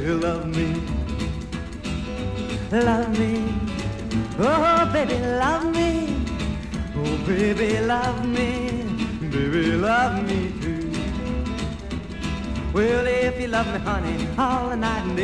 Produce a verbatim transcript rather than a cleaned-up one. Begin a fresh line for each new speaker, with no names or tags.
love me, love me, oh baby, love me, oh baby, love me, baby, love me too. Well, if you love me, honey, all the night and day,